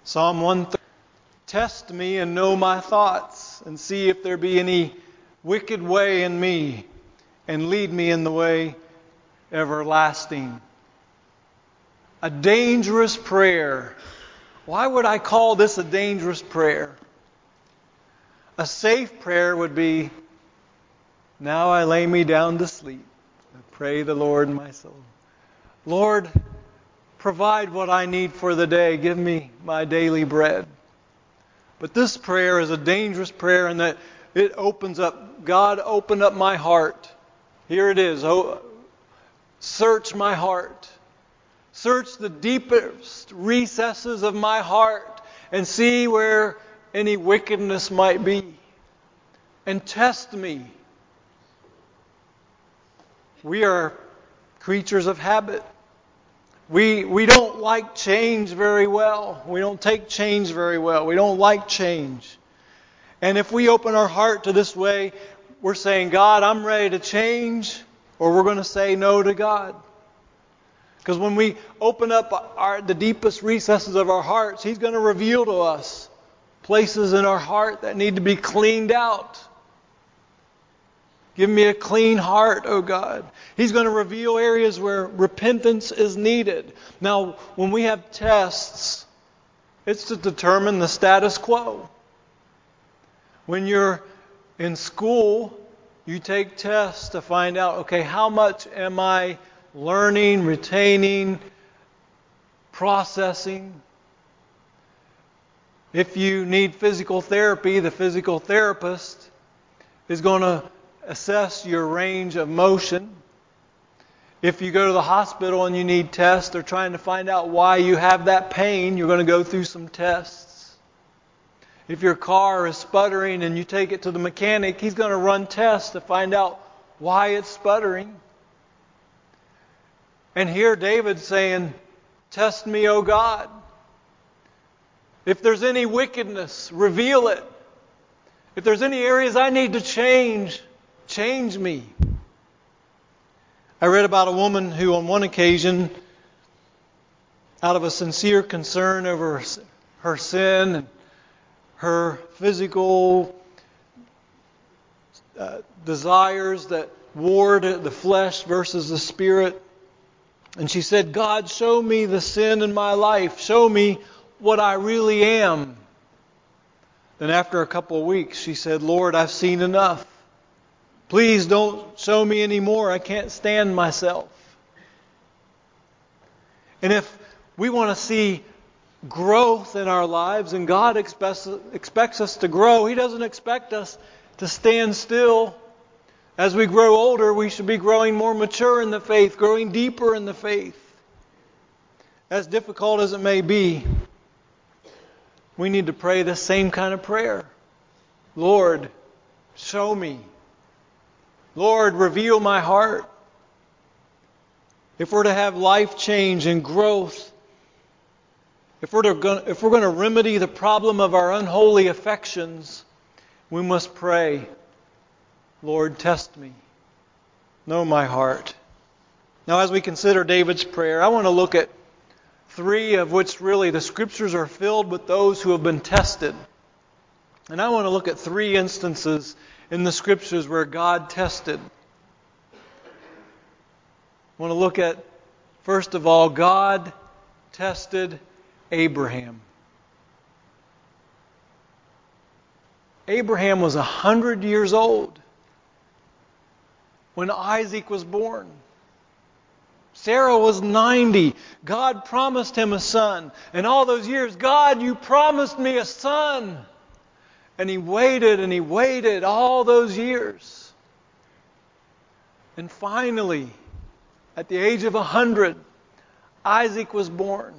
Psalm 130. Test me and know my thoughts, and see if there be any wicked way in me, and lead me in the way everlasting. A dangerous prayer. Why would I call this a dangerous prayer? A safe prayer would be, now I lay me down to sleep. I pray the Lord in my soul. Lord, provide what I need for the day. Give me my daily bread. But this prayer is a dangerous prayer in that it opens up, God, open up my heart. Here it is. Oh, search my heart. Search the deepest recesses of my heart and see where any wickedness might be. And test me. We are creatures of habit. We don't like change very well. We don't take change very well. We don't like change. And if we open our heart to this way, we're saying, God, I'm ready to change, or we're going to say no to God. Because when we open up the deepest recesses of our hearts, He's going to reveal to us places in our heart that need to be cleaned out. Give me a clean heart, O God. He's going to reveal areas where repentance is needed. Now, when we have tests, it's to determine the status quo. When you're in school, you take tests to find out, okay, how much am I learning, retaining, processing? If you need physical therapy, the physical therapist is going to assess your range of motion. If you go to the hospital and you need tests, they're trying to find out why you have that pain. You're going to go through some tests. If your car is sputtering and you take it to the mechanic, he's going to run tests to find out why it's sputtering. And here David's saying, test me, O God. If there's any wickedness, reveal it. If there's any areas I need to change, change me. I read about a woman who on one occasion, out of a sincere concern over her sin and her physical desires that warred the flesh versus the spirit, and she said, God, show me the sin in my life. Show me what I really am. Then after a couple of weeks, she said, Lord, I've seen enough. Please don't show me any more. I can't stand myself. And if we want to see growth in our lives, and God expects us to grow, He doesn't expect us to stand still. As we grow older, we should be growing more mature in the faith, growing deeper in the faith. As difficult as it may be, we need to pray the same kind of prayer. Lord, show me. Lord, reveal my heart. If we're to have life change and growth, if we're going to remedy the problem of our unholy affections, we must pray, Lord, test me. Know my heart. Now, as we consider David's prayer, I want to look at three of which really the Scriptures are filled with those who have been tested. And I want to look at three instances in the Scriptures where God tested. I want to look at, first of all, God tested Abraham. Abraham was 100 years old when Isaac was born. Sarah was 90. God promised him a son. And all those years, God, you promised me a son. And he waited all those years. And finally, at the age of 100, Isaac was born.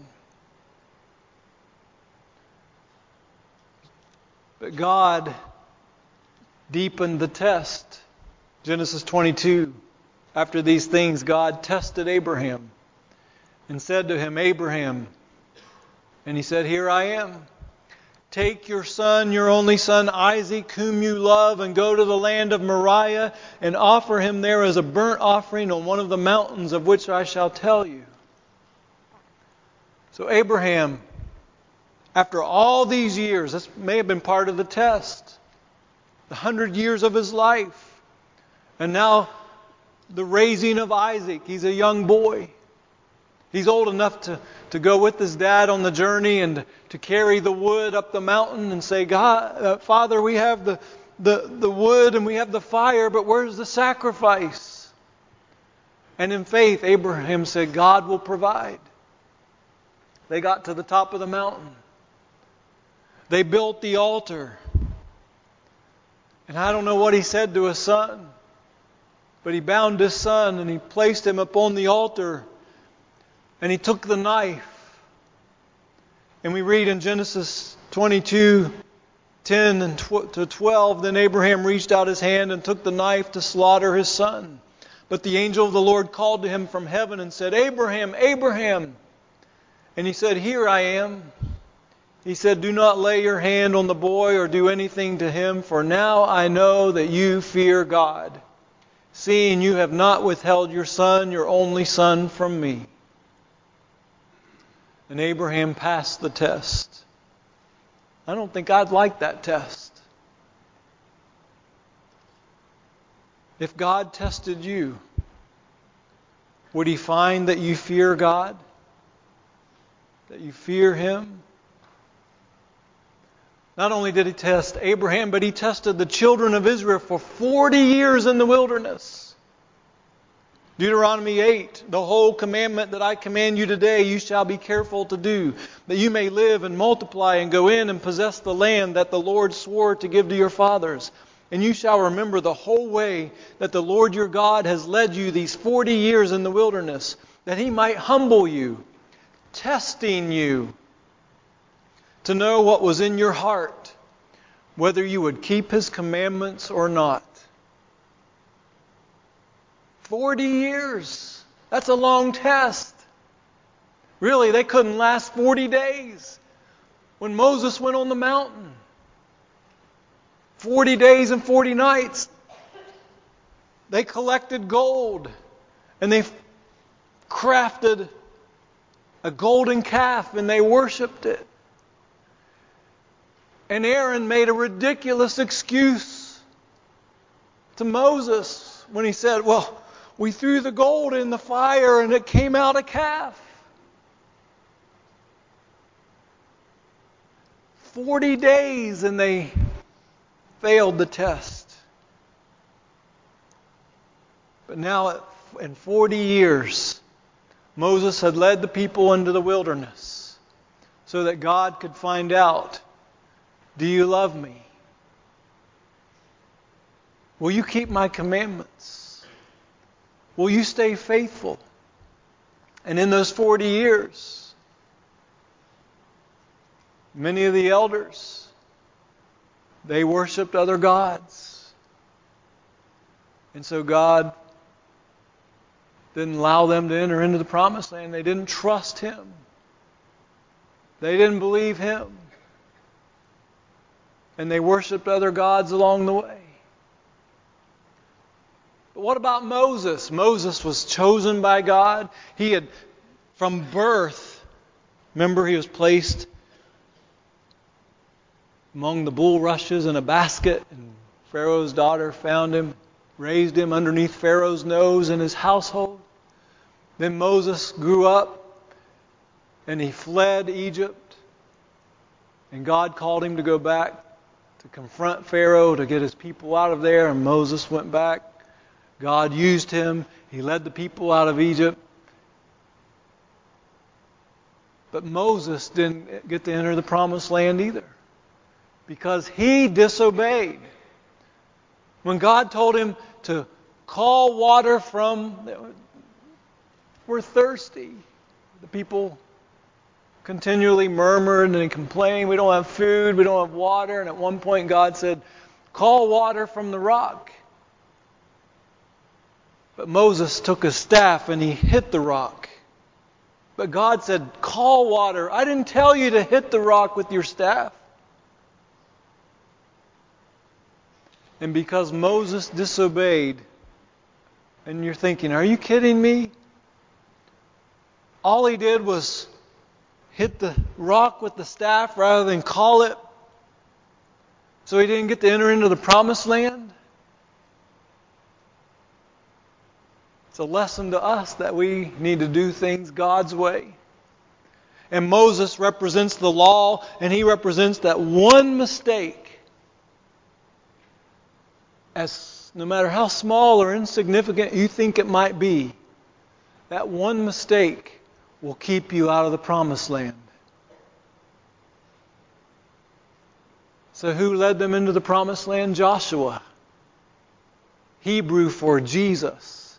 But God deepened the test. Genesis 22. After these things, God tested Abraham and said to him, Abraham, and he said, here I am. Take your son, your only son Isaac, whom you love, and go to the land of Moriah and offer him there as a burnt offering on one of the mountains of which I shall tell you. So Abraham After all these years, this may have been part of the test, the 100 years of his life, and now the raising of Isaac. He's a young boy. He's old enough to go with his dad on the journey and to carry the wood up the mountain and say, God, Father, we have the wood and we have the fire, but where's the sacrifice? And in faith, Abraham said, God will provide. They got to the top of the mountain. They built the altar. And I don't know what he said to his son, but he bound his son and he placed him upon the altar. And he took the knife. And we read in Genesis 22:10 to 12, then Abraham reached out his hand and took the knife to slaughter his son. But the angel of the Lord called to him from heaven and said, Abraham, Abraham. And he said, Here I am. He said, Do not lay your hand on the boy or do anything to him, for now I know that you fear God, seeing you have not withheld your son, your only son, from me. And Abraham passed the test. I don't think I'd like that test. If God tested you, would He find that you fear God? That you fear Him? Not only did He test Abraham, but He tested the children of Israel for 40 years in the wilderness. Deuteronomy 8, the whole commandment that I command you today, you shall be careful to do, that you may live and multiply and go in and possess the land that the Lord swore to give to your fathers. And you shall remember the whole way that the Lord your God has led you these 40 years in the wilderness, that He might humble you, testing you, to know what was in your heart, whether you would keep His commandments or not. 40 years. That's a long test. Really, they couldn't last 40 days. When Moses went on the mountain, 40 days and 40 nights, they collected gold and they crafted a golden calf and they worshipped it. And Aaron made a ridiculous excuse to Moses when he said, well, we threw the gold in the fire and it came out a calf. 40 days and they failed the test. But now in 40 years, Moses had led the people into the wilderness so that God could find out, do you love me? Will you keep my commandments? Will you stay faithful? And in those 40 years, many of the elders, they worshiped other gods. And so God didn't allow them to enter into the promised land. They didn't trust Him. They didn't believe Him. And they worshiped other gods along the way. But what about Moses? Moses was chosen by God. He had, from birth, remember he was placed among the bulrushes in a basket, and Pharaoh's daughter found him, raised him underneath Pharaoh's nose in his household. Then Moses grew up and he fled Egypt, and God called him to go back to confront Pharaoh, to get his people out of there, and Moses went back. God used him. He led the people out of Egypt. But Moses didn't get to enter the promised land either, because he disobeyed. When God told him to call water from, we're thirsty. The people continually murmured and complained, we don't have food, we don't have water. And at one point God said, call water from the rock. But Moses took a staff and he hit the rock. But God said, call water. I didn't tell you to hit the rock with your staff. And because Moses disobeyed, and you're thinking, are you kidding me? All he did was hit the rock with the staff rather than call it, so he didn't get to enter into the promised land? It's a lesson to us that we need to do things God's way. And Moses represents the law, and he represents that one mistake, as no matter how small or insignificant you think it might be, that one mistake will keep you out of the promised land. So who led them into the promised land? Joshua. Hebrew for Jesus.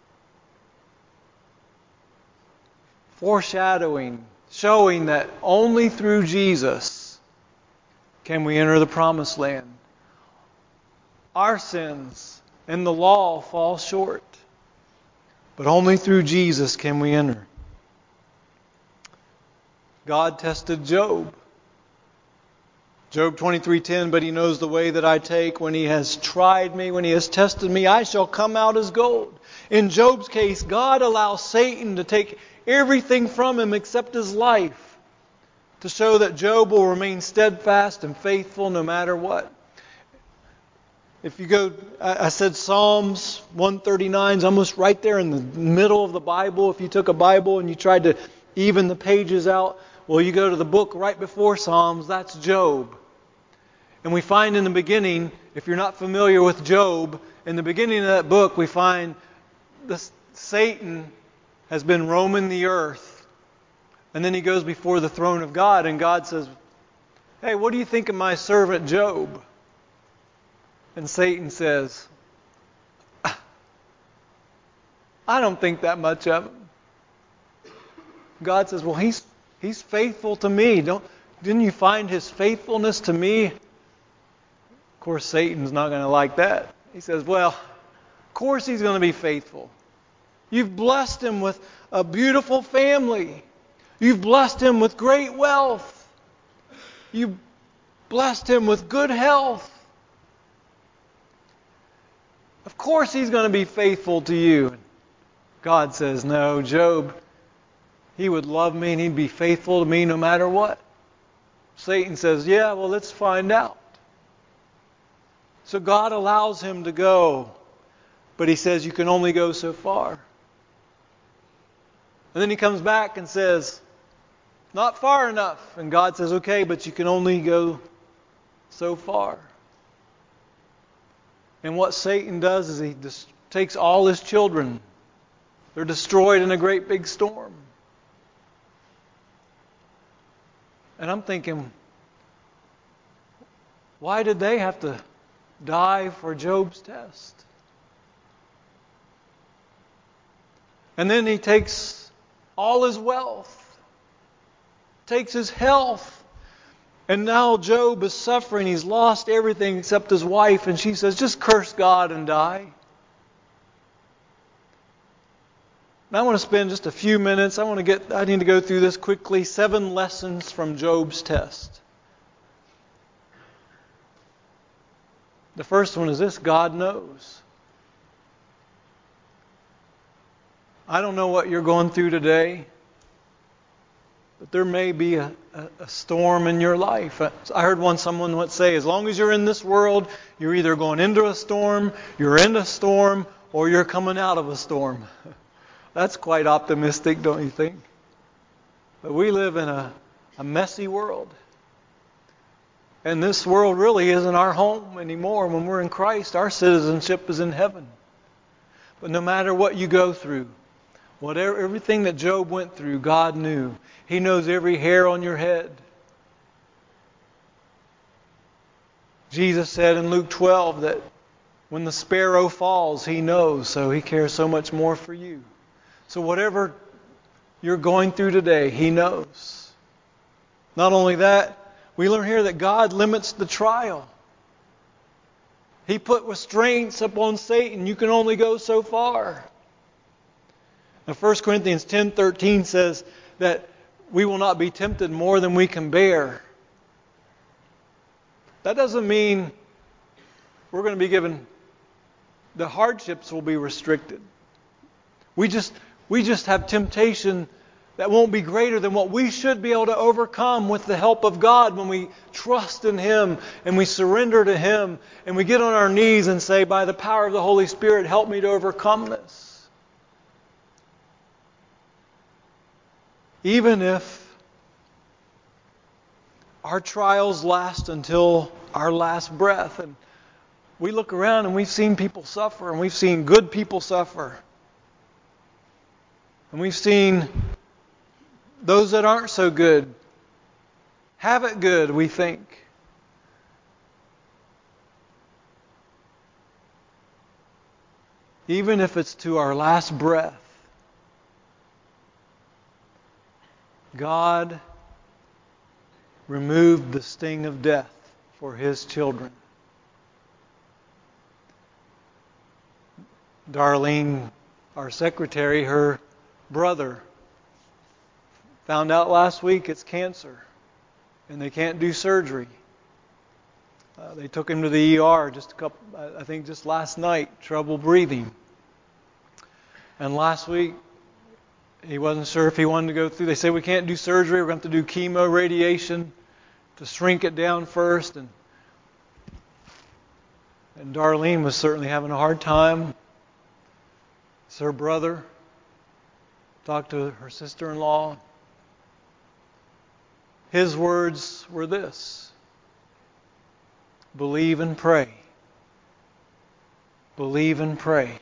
Foreshadowing, showing that only through Jesus can we enter the promised land. Our sins and the law fall short, but only through Jesus can we enter. God tested Job. Job 23:10, but he knows the way that I take. When he has tried me, when he has tested me, I shall come out as gold. In Job's case, God allows Satan to take everything from him except his life, to show that Job will remain steadfast and faithful no matter what. If you go, I said Psalms 139 is almost right there in the middle of the Bible. If you took a Bible and you tried to even the pages out, well, you go to the book right before Psalms, that's Job. And we find in the beginning, if you're not familiar with Job, in the beginning of that book we find Satan has been roaming the earth. And then he goes before the throne of God, and God says, hey, what do you think of my servant Job? And Satan says, I don't think that much of him. God says, well, he's faithful to me. Didn't you find his faithfulness to me? Of course, Satan's not going to like that. He says, well, of course he's going to be faithful. You've blessed him with a beautiful family. You've blessed him with great wealth. You've blessed him with good health. Of course he's going to be faithful to you. God says, no, Job, he would love me and he'd be faithful to me no matter what. Satan says, yeah, well, let's find out. So God allows him to go, but he says you can only go so far. And then he comes back and says, not far enough. And God says, okay, but you can only go so far. And what Satan does is he takes all his children. They're destroyed in a great big storm. And I'm thinking, why did they have to die for Job's test? And then he takes all his wealth, takes his health, and now Job is suffering. He's lost everything except his wife, and she says, just curse God and die. And I want to spend just a few minutes. I need to go through this quickly. 7 lessons from Job's test. The first one is this: God knows. I don't know what you're going through today, but there may be a storm in your life. I heard someone once say, as long as you're in this world, you're either going into a storm, you're in a storm, or you're coming out of a storm. That's quite optimistic, don't you think? But we live in a messy world. And this world really isn't our home anymore. When we're in Christ, our citizenship is in heaven. But no matter what you go through, everything that Job went through, God knew. He knows every hair on your head. Jesus said in Luke 12 that when the sparrow falls, He knows, so He cares so much more for you. So whatever you're going through today, He knows. Not only that, we learn here that God limits the trial. He put restraints upon Satan. You can only go so far. Now 1 Corinthians 10:13 says that we will not be tempted more than we can bear. That doesn't mean we're going to be given, the hardships will be restricted. We just have temptation that won't be greater than what we should be able to overcome with the help of God when we trust in Him and we surrender to Him and we get on our knees and say, by the power of the Holy Spirit, help me to overcome this. Even if our trials last until our last breath, and we look around and we've seen people suffer, and we've seen good people suffer, and we've seen those that aren't so good have it good, we think. Even if it's to our last breath, God removed the sting of death for His children. Darlene, our secretary, her brother, found out last week it's cancer, and they can't do surgery. They took him to the ER just last night, trouble breathing. And last week, he wasn't sure if he wanted to go through. They said, we can't do surgery, we're going to have to do chemo radiation to shrink it down first. And Darlene was certainly having a hard time. It's her brother. Talked to her sister-in-law. His words were this: believe and pray. Believe and pray.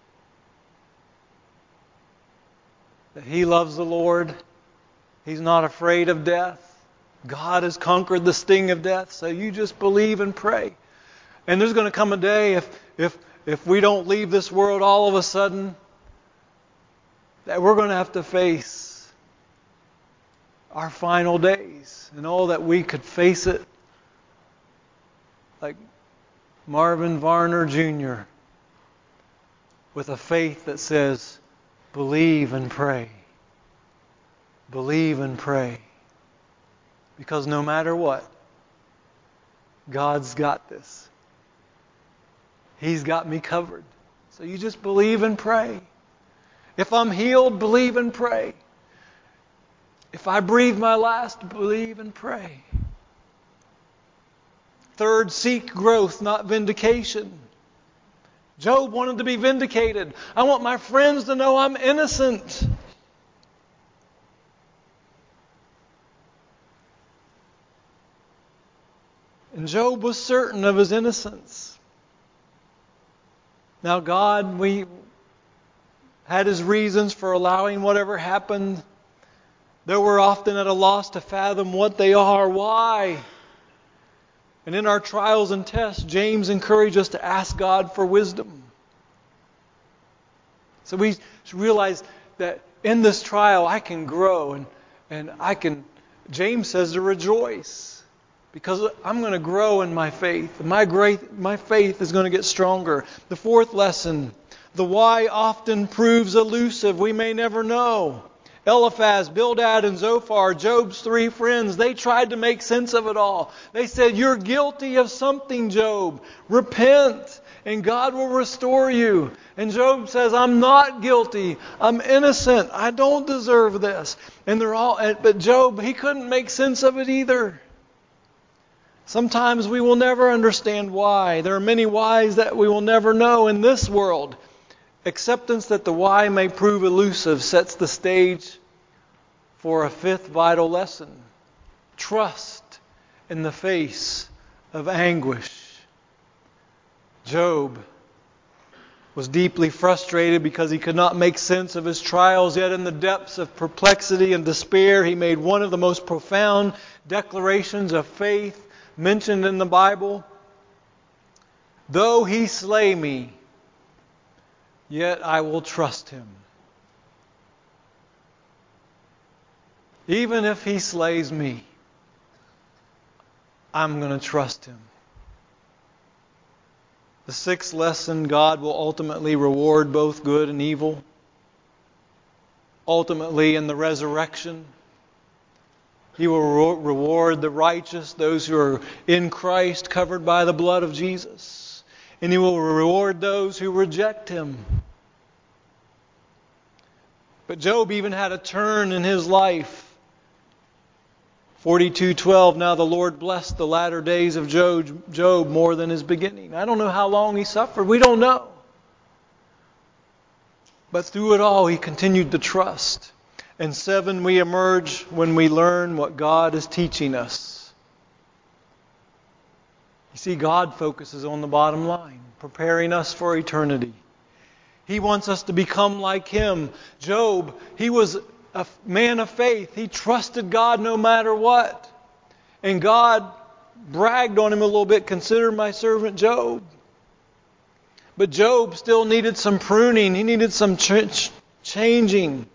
That he loves the Lord. He's not afraid of death. God has conquered the sting of death, so you just believe and pray. And there's going to come a day if we don't leave this world all of a sudden, that we're going to have to face our final days. And all that we could face it like Marvin Varner Jr. with a faith that says, believe and pray. Believe and pray. Because no matter what, God's got this. He's got me covered. So you just believe and pray. If I'm healed, believe and pray. If I breathe my last, believe and pray. Third, seek growth, not vindication. Job wanted to be vindicated. I want my friends to know I'm innocent. And Job was certain of his innocence. Now God, we had His reasons for allowing whatever happened. Though we're often at a loss to fathom what they are, why. And in our trials and tests, James encouraged us to ask God for wisdom. So we realize that in this trial I can grow and I can, James says, to rejoice. Because I'm going to grow in my faith. My faith is going to get stronger. The fourth lesson, the why often proves elusive. We may never know. Eliphaz, Bildad, and Zophar, Job's three friends, they tried to make sense of it all. They said, you're guilty of something, Job. Repent, and God will restore you. And Job says, I'm not guilty. I'm innocent. I don't deserve this. But Job, he couldn't make sense of it either. Sometimes we will never understand why. There are many whys that we will never know in this world. Acceptance that the why may prove elusive sets the stage for a fifth vital lesson. Trust in the face of anguish. Job was deeply frustrated because he could not make sense of his trials, yet in the depths of perplexity and despair, he made one of the most profound declarations of faith mentioned in the Bible. Though He slay me, yet I will trust Him. Even if He slays me, I'm going to trust Him. The sixth lesson, God will ultimately reward both good and evil. Ultimately, in the resurrection, He will reward the righteous, those who are in Christ, covered by the blood of Jesus. And He will reward those who reject Him. But Job even had a turn in his life. 42:12, now the Lord blessed the latter days of Job more than his beginning. I don't know how long he suffered. We don't know. But through it all, he continued to trust. And 7, we emerge when we learn what God is teaching us. You see, God focuses on the bottom line, preparing us for eternity. He wants us to become like Him. Job, he was a man of faith. He trusted God no matter what. And God bragged on him a little bit, consider my servant Job. But Job still needed some pruning. He needed some changing.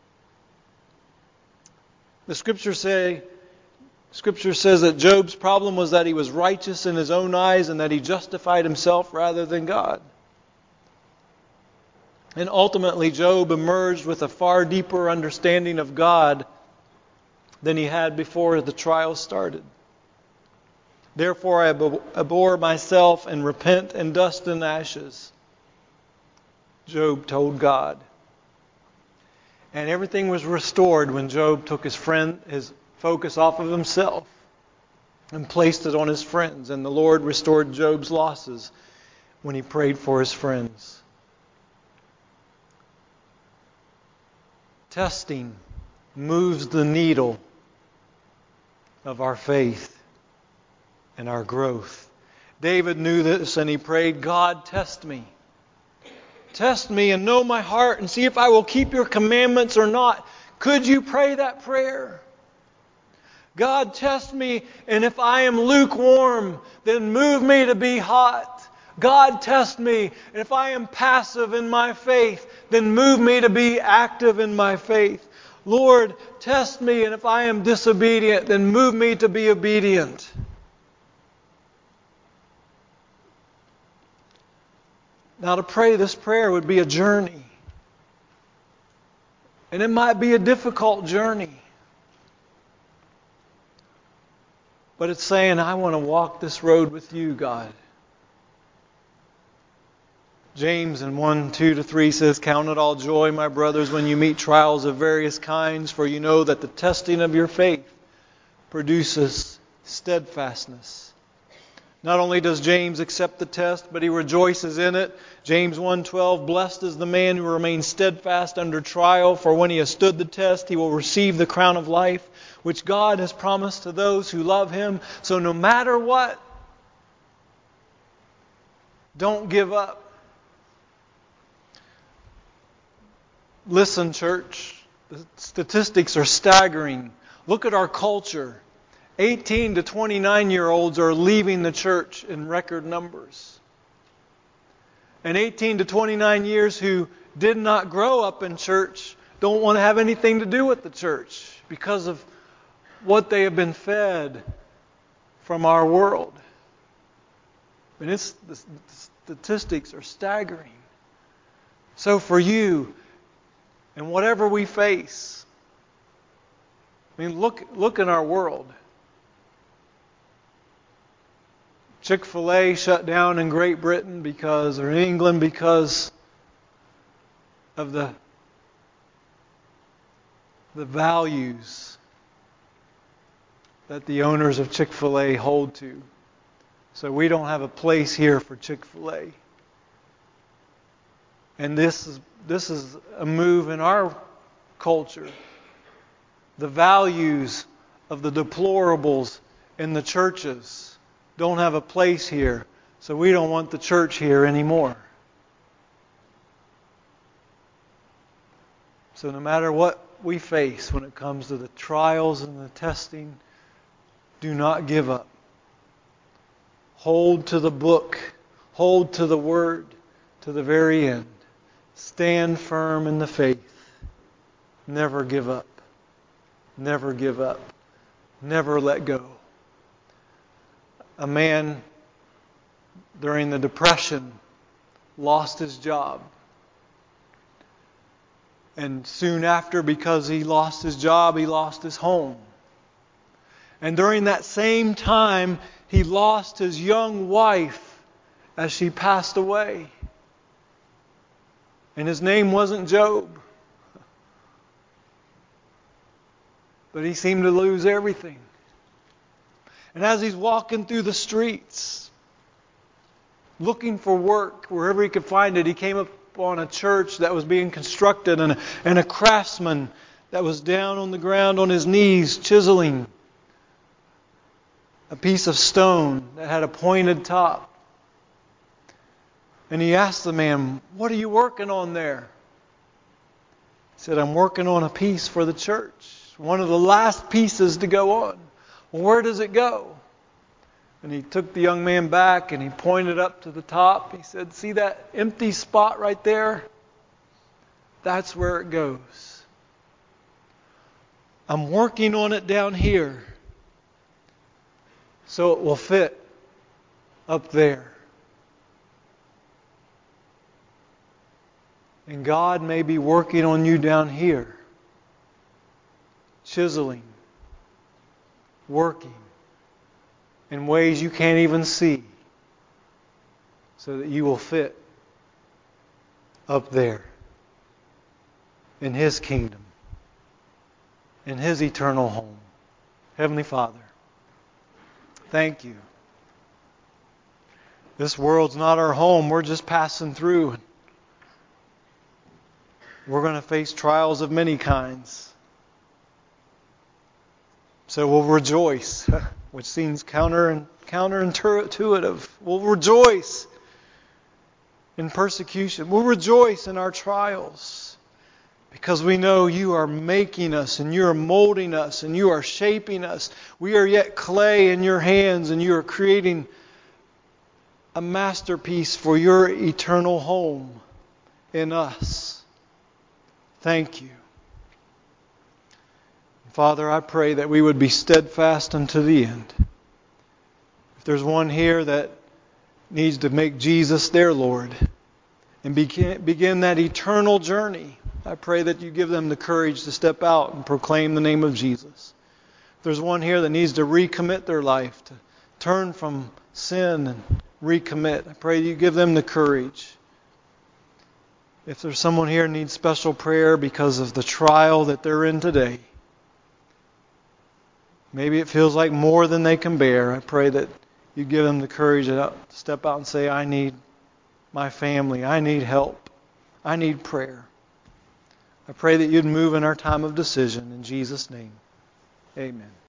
The Scripture says that Job's problem was that he was righteous in his own eyes and that he justified himself rather than God. And ultimately, Job emerged with a far deeper understanding of God than he had before the trial started. Therefore, I abhor myself and repent in dust and ashes, Job told God. And everything was restored when Job took his focus off of himself and placed it on his friends. And the Lord restored Job's losses when he prayed for his friends. Testing moves the needle of our faith and our growth. David knew this and he prayed, God, test me. Test me and know my heart and see if I will keep your commandments or not. Could you pray that prayer? God, test me, and if I am lukewarm, then move me to be hot. God, test me, and if I am passive in my faith, then move me to be active in my faith. Lord, test me, and if I am disobedient, then move me to be obedient. Now, to pray this prayer would be a journey. And it might be a difficult journey. But it's saying, I want to walk this road with you, God. James in 1:2-3 says, count it all joy, my brothers, when you meet trials of various kinds, for you know that the testing of your faith produces steadfastness. Not only does James accept the test, but he rejoices in it. James 1:12, blessed is the man who remains steadfast under trial, for when he has stood the test, he will receive the crown of life, which God has promised to those who love Him. So no matter what, don't give up. Listen, church, the statistics are staggering. Look at our culture. 18 to 29-year-olds are leaving the church in record numbers. And 18 to 29 years who did not grow up in church don't want to have anything to do with the church because of what they have been fed from our world. And the statistics are staggering. So for you, and whatever we face, I mean, look in our world. Chick-fil-A shut down in Great Britain or England because of the values that the owners of Chick-fil-A hold to. So we don't have a place here for Chick-fil-A. And this is a move in our culture. The values of the deplorables in the churches don't have a place here. So we don't want the church here anymore. So no matter what we face when it comes to the trials and the testing, do not give up. Hold to the book. Hold to the Word to the very end. Stand firm in the faith. Never give up. Never give up. Never let go. A man during the Depression lost his job. And soon after, because he lost his job, he lost his home. And during that same time, he lost his young wife as she passed away. And his name wasn't Job. but he seemed to lose everything. And as he's walking through the streets, looking for work wherever he could find it, he came upon a church that was being constructed and a craftsman that was down on the ground on his knees chiseling a piece of stone that had a pointed top. And he asked the man, "What are you working on there?" He said, "I'm working on a piece for the church. One of the last pieces to go on." "Well, where does it go?" And he took the young man back and he pointed up to the top. He said, "See that empty spot right there? That's where it goes. I'm working on it down here so it will fit up there." And God may be working on you down here, chiseling, working in ways you can't even see, so that you will fit up there in His kingdom, in His eternal home. Heavenly Father, thank You. This world's not our home. We're just passing through. We're going to face trials of many kinds. So we'll rejoice, which seems counterintuitive. We'll rejoice in persecution. We'll rejoice in our trials because we know You are making us and You are molding us and You are shaping us. We are yet clay in Your hands and You are creating a masterpiece for Your eternal home in us. Thank You. Father, I pray that we would be steadfast unto the end. If there's one here that needs to make Jesus their Lord and begin that eternal journey, I pray that You give them the courage to step out and proclaim the name of Jesus. If there's one here that needs to recommit their life, to turn from sin and recommit, I pray You give them the courage. If there's someone here who needs special prayer because of the trial that they're in today, maybe it feels like more than they can bear, I pray that You give them the courage to step out and say, "I need my family. I need help. I need prayer." I pray that You'd move in our time of decision. In Jesus' name, amen.